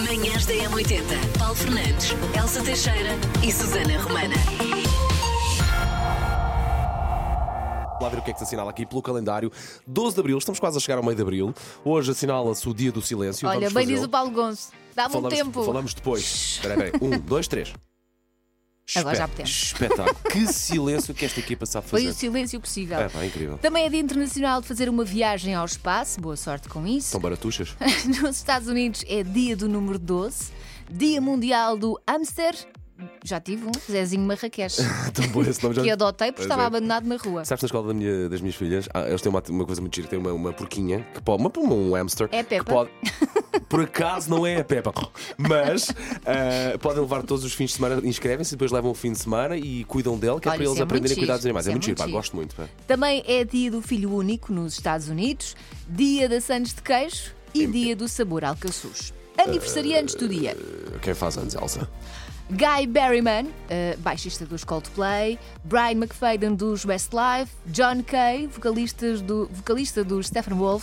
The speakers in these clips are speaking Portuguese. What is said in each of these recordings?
Manhãs da M80. Paulo Fernandes, Elsa Teixeira e Susana Romana. Lá ver o que é que se assinala aqui pelo calendário. 12 de Abril, estamos quase a chegar ao meio de Abril. Hoje assinala-se o Dia do Silêncio. Olha, Vamos bem fazê-lo. diz o Paulo Gonço. Dá-me um tempo. Falamos depois. Espera aí. 1, 2, 3. Agora já podemos. Espetáculo. Que silêncio que esta equipa sabe fazer. Foi o silêncio possível. Incrível. Também é Dia Internacional de fazer uma viagem ao espaço. Boa sorte com isso. São baratuchas. Nos Estados Unidos é Dia do número 12. Dia Mundial do Hamster. Já tive um, Zezinho Marrakech. Tão bom esse nome, já. Que adotei porque Pois estava é. abandonado na rua. Sabes, na escola das minhas filhas, eles têm uma coisa muito gira. Tem uma porquinha que pode. Um hamster. É a Peppa. Que pode, por acaso não é a Peppa, mas podem levar todos os fins de semana, inscrevem-se, depois levam o fim de semana e cuidam dele, que é Olha, para eles isso é aprenderem a muito cuidar dos giro. animais. Isso É muito giro, pá, giro. gosto muito. Pá. Também é Dia do Filho Único nos Estados Unidos. Dia da Sandes de Queijo e Dia do Sabor Alcaçuz. Aniversariantes do dia. Quem faz anos, Elsa? Guy Berryman, baixista dos Coldplay, Brian McFadden dos Westlife, John Kay, vocalista dos Steppenwolf,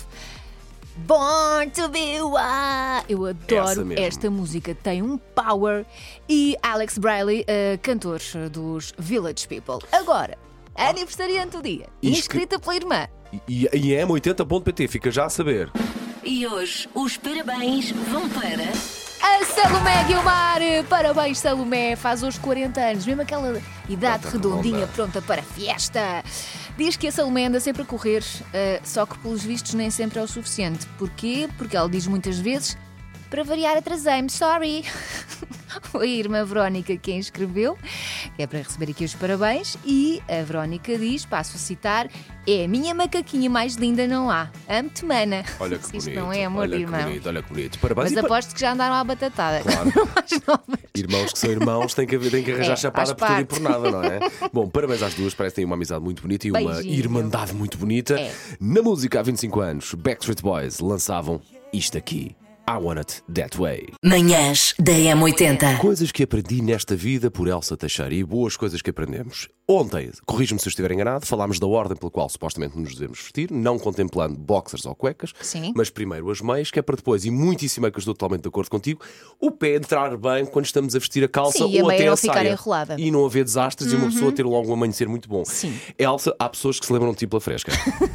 Born to be Wild. Eu adoro esta música, tem um power. E Alex Briley, cantor dos Village People. Agora, aniversariante do dia, inscrita pela irmã. E M80.pt, fica já a saber. E hoje os parabéns vão para... A Salomé Guilmar, parabéns Salomé, faz hoje 40 anos, mesmo aquela idade redondinha, pronta para a festa. Diz que a Salomé anda sempre a correr, só que pelos vistos nem sempre é o suficiente. Porquê? Porque ela diz muitas vezes, para variar atrasei-me, sorry. Foi a irmã Verónica quem escreveu, que é para receber aqui os parabéns, e a Verónica diz, passo a citar, é a minha macaquinha mais linda não há, amo-te mana. Olha que Isto bonito. não é amor de irmão. Olha que bonito. Parabéns. Mas aposto que já andaram à batatada. Claro. Mais novas. Irmãos que são irmãos têm que arranjar chapada faz por tudo e parte. por nada, não é? Bom, parabéns às duas, parece que têm uma amizade muito bonita e uma Beijinho. irmandade muito bonita. É. Na música há 25 anos, Backstreet Boys lançavam isto aqui. I Want It That Way. Manhãs da M80. Coisas que aprendi nesta vida por Elsa Teixeira e boas coisas que aprendemos. Ontem, corrijo-me se eu estiver enganado, falámos da ordem pela qual supostamente nos devemos vestir, não contemplando boxers ou cuecas, Sim. mas primeiro as meias, que é para depois, e muitíssimo é que eu estou totalmente de acordo contigo, o pé entrar bem quando estamos a vestir a calça. Sim, e a ou meia até não a ficar saia. enrolada. E não haver desastres e uma pessoa ter logo um amanhecer muito bom. Sim. Elsa, há pessoas que se lembram de ti pela fresca.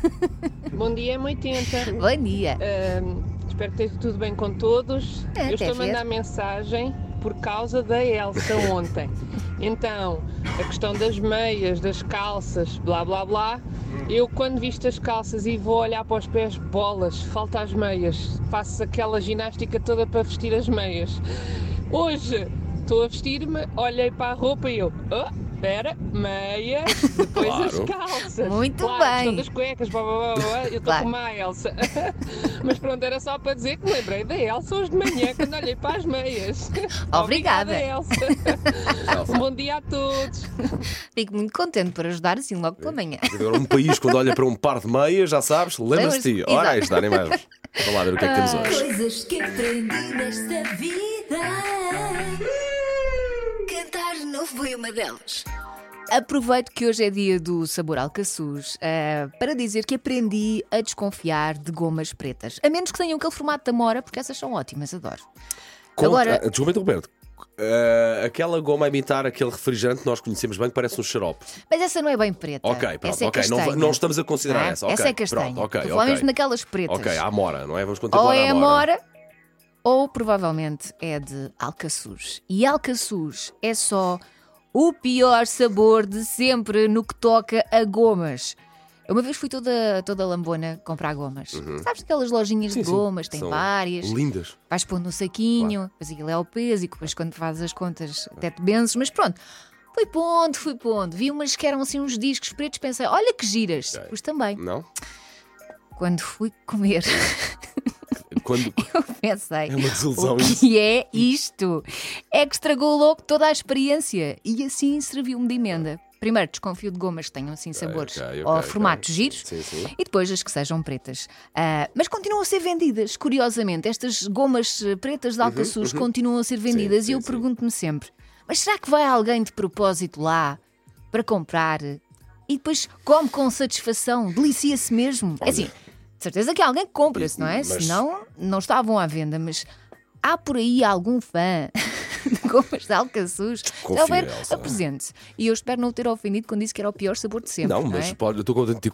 Bom dia, M80. Bom dia. Espero que esteja tudo bem com todos. É, Eu estou a até ver. mandar mensagem por causa da Elsa ontem. Então, a questão das meias, das calças, blá blá blá. Eu quando visto as calças e vou olhar para os pés, bolas, falta as meias. Faço aquela ginástica toda para vestir as meias. Hoje estou a vestir-me, olhei para a roupa e eu... Espera, meias, depois Claro. as calças. Muito claro, a questão bem. das cuecas, blá, blá, blá, blá, eu estou Claro. como a Elsa. Mas pronto, era só para dizer que me lembrei da Elsa hoje de manhã, quando olhei para as meias. Obrigada. Elsa. Elsa. Um bom dia a todos. Fico muito contente por ajudar assim logo pela manhã. Agora, um país, quando olha para um par de meias, já sabes, lembra-se de ti. Lembra-se, Ora, aí exato. está, nem mais. Vamos lá ver o que é que temos hoje. Coisas que aprendi nesta vida. Cantar não foi uma delas. Aproveito que hoje é dia do sabor alcaçuz para dizer que aprendi a desconfiar de gomas pretas. A menos que tenham aquele formato da Mora, porque essas são ótimas, adoro. Agora, Desculpa interromper. Aquela goma a imitar aquele refrigerante que nós conhecemos bem, que parece um xarope. mas essa não é bem preta. Ok, pronto, essa é ok. castanha. Não estamos a considerar Não é? essa. Ok, Essa é castanha. pronto, ok, Estou a falar ok. mesmo naquelas pretas. Ok, à Amora, não é? Vamos contemplar Ou é a a Amora. Mora, ou provavelmente é de alcaçuz. E alcaçuz é só o pior sabor de sempre no que toca a gomas. Eu uma vez fui toda lambona comprar gomas. Sabes aquelas lojinhas Sim, de sim. gomas? Tem São várias. lindas. Vais pondo no saquinho, depois aquilo é o peso e depois quando fazes as contas até te benzes. Mas pronto, fui pondo. Vi umas que eram assim uns discos pretos, pensei, olha que giras. Ok. Pois também. Não? Quando fui comer, Quando... eu pensei, É uma desilusão o isso. que é isto? É que estragou logo toda a experiência e assim serviu-me de emenda. Primeiro, desconfio de gomas que tenham assim sabores ok, ou ok. formatos giros. Sim, sim. E depois as que sejam pretas. Mas continuam a ser vendidas, curiosamente. Estas gomas pretas de alcaçuz continuam a ser vendidas sim, e eu sim. pergunto-me sempre, mas será que vai alguém de propósito lá para comprar e depois come com satisfação, delicia-se mesmo? É assim, de certeza que há alguém que compra-se, não é? Mas- Senão não estavam à venda, mas há por aí algum fã de gomas de alcaçuz? Confia, Se houver, Elsa. apresente-se. E eu espero não o ter ofendido quando disse que era o pior sabor de sempre. Não, Não, mas é? pode, eu estou contigo.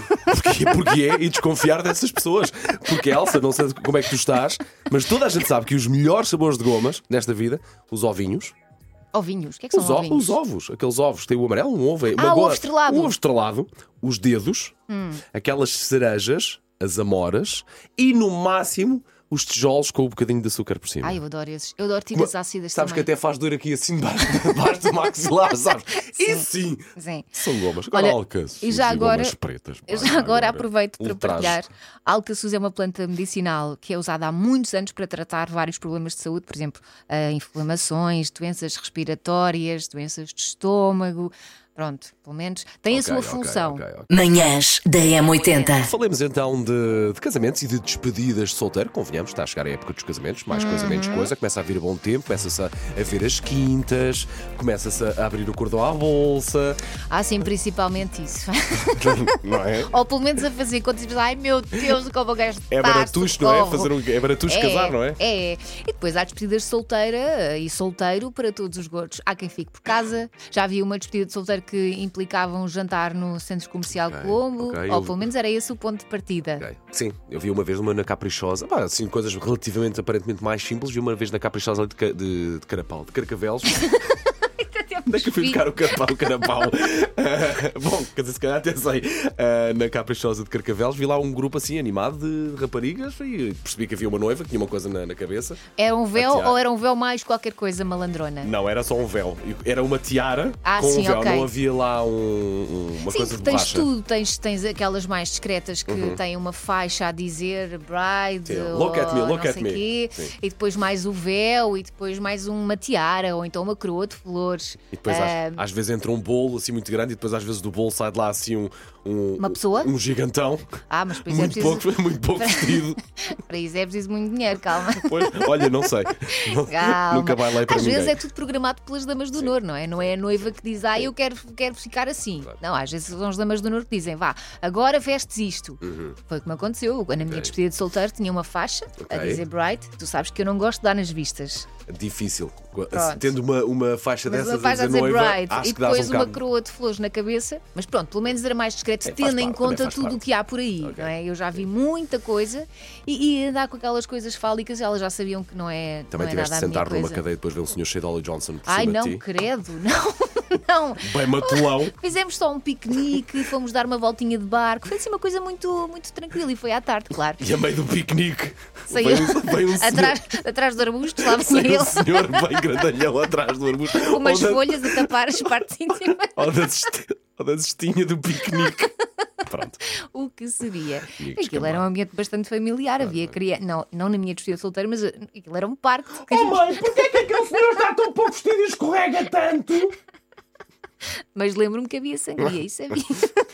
Porque é e desconfiar dessas pessoas. Porque, Elsa, não sei como é que tu estás, mas toda a gente sabe que os melhores sabores de gomas nesta vida, os ovinhos, Ovinhos. O que é que são ovinhos? os ovos, aqueles ovos, tem o amarelo, um ovo, uma o ovo goma, estrelado. um ovo estrelado, os dedos, aquelas cerejas, as amoras e no máximo os tijolos com um bocadinho de açúcar por cima. Ai, eu adoro esses. Eu adoro tiras ácidas Sabes também. que até faz dor aqui assim debaixo do maxilar, sabes? E sim, Sim. são gomas. Agora Olha, alcaçuz e já agora, gomas pretas. pá, já agora aproveito para ultraje. partilhar. A alcaçuz é uma planta medicinal que é usada há muitos anos para tratar vários problemas de saúde, por exemplo, inflamações, doenças respiratórias, doenças de estômago. Pronto, pelo menos tem a sua Ok, função. ok, ok. Manhãs da M80. Falemos então de casamentos e de despedidas de solteiro. Convenhamos, está a chegar a época dos casamentos, mais casamentos, coisa. Começa a vir bom tempo, começa-se a ver as quintas, começa-se a abrir o cordão à bolsa. Há sim, principalmente isso. Não é? Ou pelo menos a fazer contas e pensar, ai meu Deus, como eu gastar. É baratuxo, não é? É baratuxo casar, não é? É. E depois há despedidas de solteira e solteiro para todos os gostos. Há quem fique por casa. Já havia uma despedida de solteiro que implicava um jantar no Centro Comercial Colombo. ok. Ou pelo menos era esse o ponto de partida. Ok. Sim, eu vi uma vez uma na Caprichosa, pá, assim, coisas relativamente aparentemente mais simples. Vi uma vez na Caprichosa de Carapau, de Carcavelos. Onde é que eu fui buscar o carapau? Bom, quer dizer, se calhar até sei. Na Caprichosa de Carcavelos vi lá um grupo assim animado de raparigas e percebi que havia uma noiva que tinha uma coisa na cabeça. Era um véu tiara. ou era um véu mais qualquer coisa malandrona? Não, era só um véu. Era uma tiara com sim, um véu. ok. Não havia lá uma Sim, coisa de porque tens borracha. tudo, tens aquelas mais discretas que têm uma faixa a dizer bride, Sim, ou look at me, look não at sei me. quê, Sim. e depois mais o véu, e depois mais uma tiara, ou então uma coroa de flores. E depois às vezes entra um bolo assim muito grande e depois às vezes do bolo sai de lá assim Uma pessoa? um gigantão. Mas depois é Muito preciso. muito pouco vestido. Para isso é preciso muito dinheiro, calma. Pois, olha, não sei. Calma. Nunca vai lá para Às ninguém. vezes é tudo programado pelas damas do honor, não é? Não é a noiva que diz, eu quero ficar assim. Não, às vezes são as damas do honor que dizem, vá, agora vestes isto. Foi como aconteceu. Na minha despedida de solteiro tinha uma faixa a Ok. dizer bright. Tu sabes que eu não gosto de dar nas vistas. Difícil. Pronto. Tendo uma faixa Mas dessas uma faixa a dizer noiva, bright acho e que dás depois um uma bocado. coroa de flores na cabeça. Mas pronto, pelo menos era mais discreto, Faz tendo em parte, conta também faz tudo o parte. que há por aí. Ok. Não é? Eu já vi muita coisa e andar com aquelas coisas fálicas, elas já sabiam que não é, Também não é tiveste nada de a minha sentar numa coisa. cadeia e depois ver o Sr. Shea Dolly Johnson por Ai, cima não, de ti. credo, não. Bem matulão. Fizemos só um piquenique, fomos dar uma voltinha de barco. Foi assim uma coisa muito, muito tranquila e foi à tarde, claro. E a meio do piquenique Saiu vem um senhor, atrás do arbusto, lá vinha vem um ele senhor bem grandalhão atrás do arbusto. com umas Ou da- folhas a tapar as partes íntimas. ou da cestinha do piquenique. Pronto. O que seria? Amigos, Aquilo era um ambiente bastante familiar, havia criança. Não na minha despedida de solteiro, mas aquilo era um parque. Mãe, porquê é que aquele senhor está tão pouco vestido e escorrega tanto? Mas lembro-me que havia sangria, isso havia.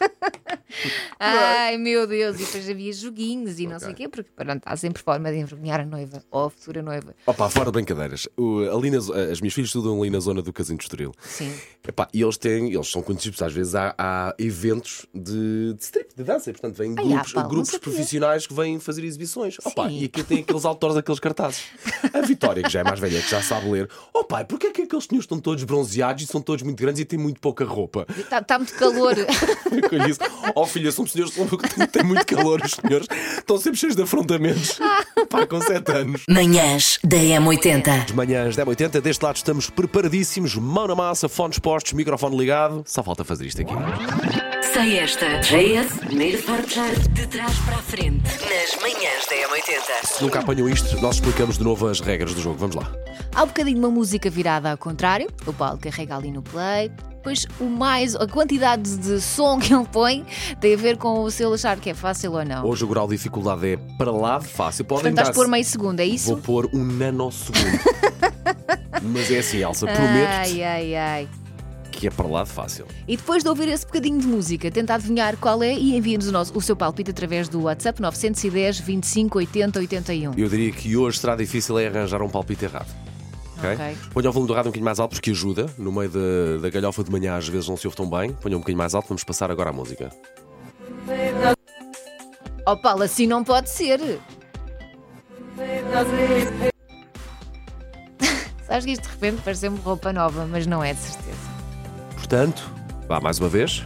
Ai meu Deus, e depois havia joguinhos e não sei o quê, porque pronto, há sempre forma de envergonhar a noiva ou a futura noiva. Opa, fora de brincadeiras. As minhas filhas estudam ali na zona do Casino de Estoril. Sim. Epá, e eles são conhecidos, às vezes há eventos de strip, de dança, e, portanto vêm grupos, Paulo, não grupos sabia. profissionais que vêm fazer exibições. Opa, Sim. e aqui tem aqueles autores daqueles cartazes. A Vitória, que já é mais velha, que já sabe ler. Oh pai, porquê é que aqueles senhores estão todos bronzeados e são todos muito grandes e têm muito pouca roupa? Está muito calor. Eu disse, oh filha, são senhores que têm muito calor, os senhores estão sempre cheios de afrontamentos. Pá, com 7 anos. Manhãs da M80. As manhãs da M80, deste lado estamos preparadíssimos, mão na massa, fones postos, microfone ligado. Só falta fazer isto aqui. Sei esta. JS, primeiro forjar de trás para a frente. Nas manhãs da M80. Se nunca apanham isto, nós explicamos de novo as regras do jogo. Vamos lá. Há um bocadinho uma música virada ao contrário, o Paulo carrega ali no play. Depois a quantidade de som que ele põe tem a ver com se ele achar que é fácil ou não. Hoje o grau de dificuldade é para lá de fácil. Podem Portanto, estás dar a pôr meio segundo, é isso? Vou pôr um nanosegundo. Mas é assim, Elsa, prometo-te Ai. que é para lá de fácil. E depois de ouvir esse bocadinho de música, tenta adivinhar qual é e envia-nos o seu palpite através do WhatsApp 910 25 80 81. Eu diria que hoje será difícil arranjar um palpite errado. Ok? Ok. Ponha o volume do rádio um bocadinho mais alto porque ajuda. No meio da galhofa de manhã às vezes não se ouve tão bem. Ponha um bocadinho mais alto, vamos passar agora à música. Oh Paulo, assim não pode ser. Sabes que isto de repente parece-me roupa nova, mas não é de certeza. Portanto, vá mais uma vez.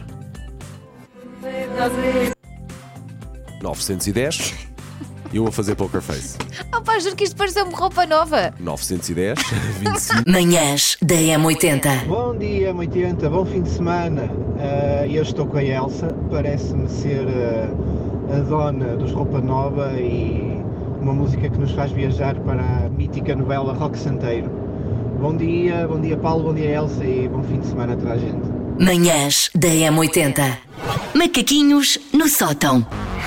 910. E eu a fazer poker face. Pá, juro que isto pareceu-me roupa nova. 910, 25. Manhãs da M80. Bom dia, M80, bom fim de semana. Eu estou com a Elsa, parece-me ser a dona dos Roupa Nova e uma música que nos faz viajar para a mítica novela Roque Santeiro. Bom dia Paulo, bom dia Elsa e bom fim de semana a toda a gente. Manhãs da M80. Macaquinhos no sótão.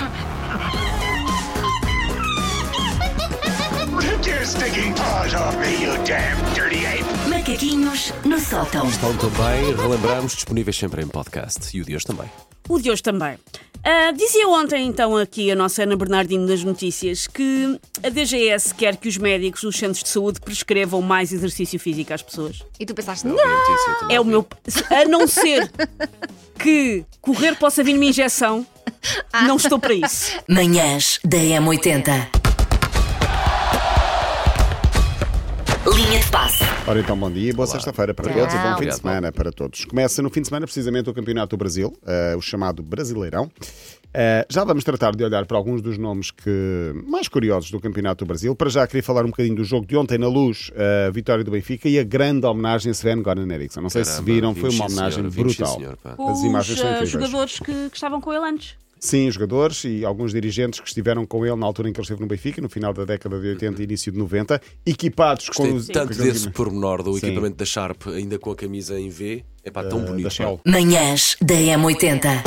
Take your stinking paws off me, you damn dirty ape! Macaquinhos no sótão. Estão também, relembramos, disponíveis sempre em podcast. E o de hoje também. O de hoje também. Dizia ontem, então, aqui a nossa Ana Bernardino das Notícias que a DGS quer que os médicos dos centros de saúde prescrevam mais exercício físico às pessoas. E tu pensaste, não. É o meu... A não ser que correr possa vir uma injeção, não estou para isso. Manhãs da M80. Linha de passe. Ora então, bom dia e boa sexta-feira para todos e bom fim de Obrigado. semana para todos. Começa no fim de semana precisamente o Campeonato do Brasil, o chamado Brasileirão. Já vamos tratar de olhar para alguns dos nomes mais curiosos do Campeonato do Brasil. Para já queria falar um bocadinho do jogo de ontem na Luz, a vitória do Benfica e a grande homenagem a Sven-Göran Eriksson. Não sei se viram, foi uma homenagem brutal. As imagens são Os incríveis. jogadores que estavam com ele antes. Sim, jogadores e alguns dirigentes que estiveram com ele na altura em que ele esteve no Benfica, no final da década de 80 e início de 90, equipados com Gostei os... tanto desse pormenor do Sim. equipamento da Sharp, ainda com a camisa em V. É pá, tão bonito. da Shell. Manhãs da M80.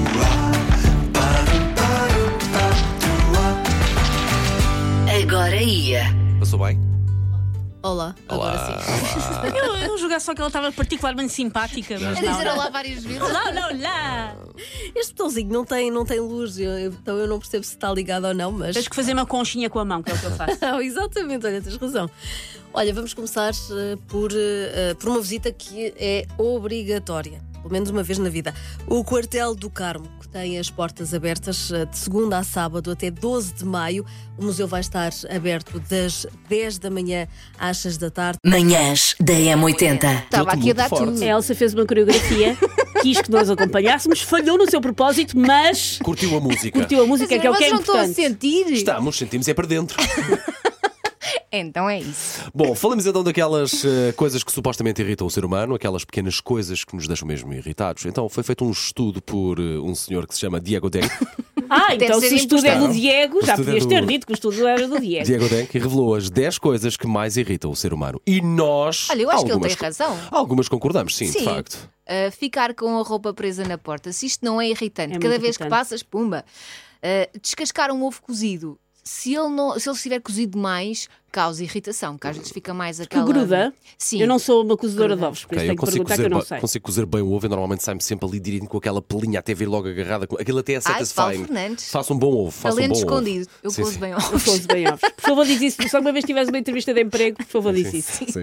Agora ia. Passou bem? Olá, agora sim. Eu julguei só que ela estava particularmente simpática, mas A dizer olá várias vezes. lá. Este botãozinho não tem luz, então eu não percebo se está ligado ou não, mas. Tens que fazer uma conchinha com a mão, que é o que eu faço. Exatamente, olha, tens razão. Olha, vamos começar por uma visita que é obrigatória, pelo menos uma vez na vida. O Quartel do Carmo, que tem as portas abertas de segunda a sábado até 12 de maio. O museu vai estar aberto das 10 da manhã às 6 da tarde. Manhãs da M80. Estava aqui a dar Muito tudo. forte. A Elsa fez uma coreografia, quis que nós acompanhássemos, falhou no seu propósito, mas Curtiu a música? curtiu a música, que é o que é Vocês não estão a importante. sentir? Sentimos é para dentro. Então é isso. Bom, falamos então daquelas coisas que supostamente irritam o ser humano, aquelas pequenas coisas que nos deixam mesmo irritados. Então foi feito um estudo por um senhor que se chama Diego Denk. Então Deve se ser o estudo é do impostado. Diego, O já estudo é podias do- ter dito que o estudo era do Diego. Diego Denk revelou as 10 coisas que mais irritam o ser humano. E nós. Olha, eu acho que ele algumas tem razão. Algumas concordamos, sim, de Sim. facto. Ficar com a roupa presa na porta, se isto não é irritante, É cada muito vez que irritante. passas, pumba. Descascar um ovo cozido, se ele estiver cozido demais, causa irritação, que às vezes fica mais Que aquela. gruda. Sim. Eu não sou uma cozedora de ovos, por isso Ok, tenho que perguntar que eu não sei. consigo cozer bem o ovo e normalmente sai-me sempre ali direitinho com aquela pelinha até vir logo agarrada. Aquilo até é Paulo satisfying. Fernandes. Faço um bom ovo. Faço Talento um bom escondido. Ovo. Eu Sim, cozo sim. bem Eu ovos. cozo bem ovos. Por favor, diz isso. Se alguma vez tiveres uma entrevista de emprego, por favor, diz isso. Sim.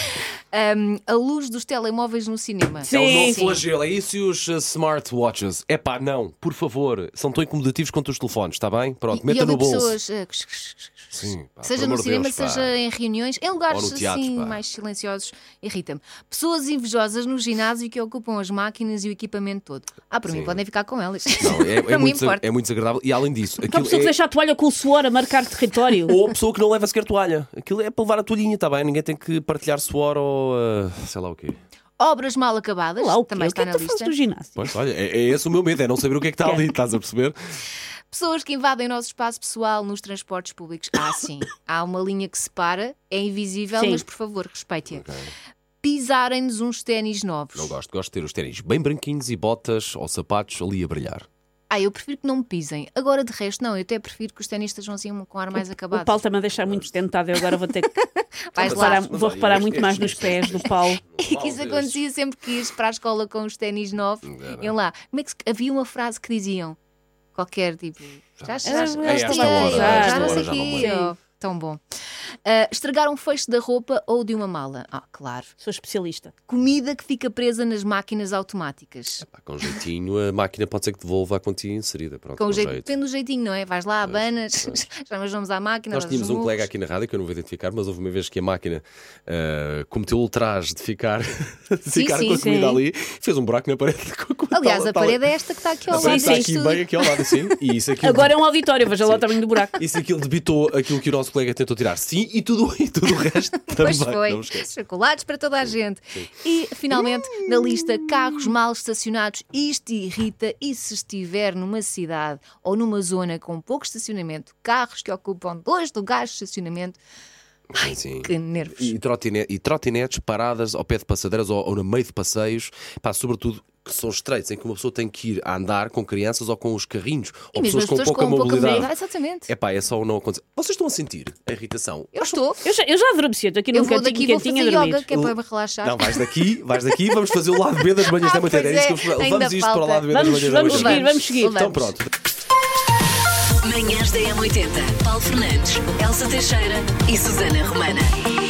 A luz dos telemóveis no cinema. É o novo Sim. flagelo, é isso e os smartwatches. É pá, não, por favor, são tão incomodativos quanto os telefones, está bem? Pronto, E meta no ouvi bolso. pessoas, Sim, pá, seja por no amor de cinema, Deus, pá. seja em reuniões, em lugares Ou no teatro, assim pá. mais silenciosos, irrita-me. Pessoas invejosas no ginásio que ocupam as máquinas e o equipamento todo. Para mim, Sim. podem ficar com elas. Não, Não me importa. é muito desagradável e além disso, Aquela aquilo pessoa que é... deixa a toalha com o suor a marcar território. Ou a pessoa que não leva sequer toalha. Aquilo é para levar a toalhinha, está bem? Ninguém tem que partilhar suor ou sei lá o quê. Obras mal acabadas, Lá, o também que está é que na tu fazes lista. do ginásio? Pois, olha, é esse o meu medo, é não saber o que é que está ali, estás a perceber? Pessoas que invadem o nosso espaço pessoal nos transportes públicos. Sim. Há uma linha que separa, é invisível, Sim. mas por favor, respeite-a. Pisarem-nos uns ténis novos. Não gosto de ter os ténis bem branquinhos e botas ou sapatos ali a brilhar. Eu prefiro que não me pisem. Agora, de resto, não. Eu até prefiro que os ténis estejam assim com ar mais O acabado. Paulo está-me a deixar muito estentado. Eu agora vou ter que Vais lá. vou reparar muito mais nos pés do Paulo. E que isso acontecia sempre que ias para a escola com os ténis novos. Iam lá. Como é que havia uma frase que diziam? Qualquer tipo. Já esta estreiei, hora, já esta não hora sei já não me quê. lembro. Tão bom. Estragar um fecho da roupa ou de uma mala. Claro. Sou especialista. Comida que fica presa nas máquinas automáticas. Com jeitinho, a máquina pode ser que devolva a quantia inserida. Pronto, Com jeito. Depende do jeitinho, não é? Vais lá, abanas, já nós vamos à máquina. Nós tínhamos um colega aqui na rádio, que eu não vou identificar, mas houve uma vez que a máquina cometeu o ultraje de ficar, com a comida ali, fez um buraco na parede. Aliás, a parede é esta que está aqui ao lado. Está aqui bem aqui ao lado, assim. E isso aqui Agora é um auditório, veja lá o tamanho do buraco. E se aquilo debitou aquilo que o nosso colega tentou tirar? Sim, e tudo o resto também. Pois foi. Chocolates para toda a gente. Sim. E, finalmente, na lista, carros mal estacionados. Isto irrita, e se estiver numa cidade ou numa zona com pouco estacionamento, carros que ocupam 2 lugares de estacionamento. Ai, que nervos. E trotinetes paradas ao pé de passadeiras ou no meio de passeios, sobretudo que são estreitos, em que uma pessoa tem que ir a andar com crianças ou com os carrinhos, e ou pessoas com pouca mobilidade. Exatamente. É só não acontecer. Vocês estão a sentir a irritação? Eu estou. Eu já adormeci, estou aqui num cantinho quentinho a dormir. Yoga, que é para relaxar. Não, vais daqui, vamos fazer o lado B das manhãs da manhã. Vamos isto para o lado B das manhãs da manhã. Vamos seguir. Então pronto. Manhãs da M80. Paulo Fernandes, Elsa Teixeira e Susana Romana.